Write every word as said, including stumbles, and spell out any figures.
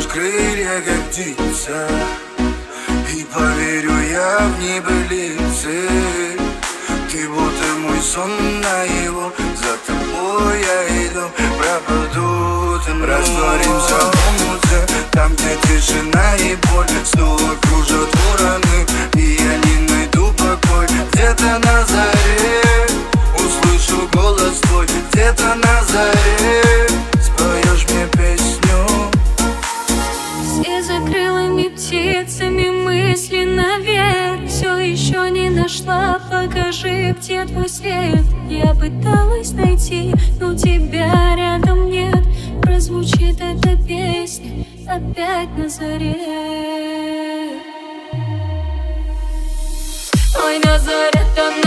крылья, как птица, и поверю я в небылицы. Ты будто мой сон наяву, за тобой я иду, пропаду там. Растворимся в омуте, там, где тишина и боль. Снова кружат вороны, и я не найду покой. Где-то на заре услышу голос твой, где-то на заре споешь мне песню. Все за крылыми птицами мысли наверх. Все еще не нашла, покажи, где твой след. Я пыталась найти, но тебя рядом нет. Прозвучит эта песня опять на заре. Ой, на заре,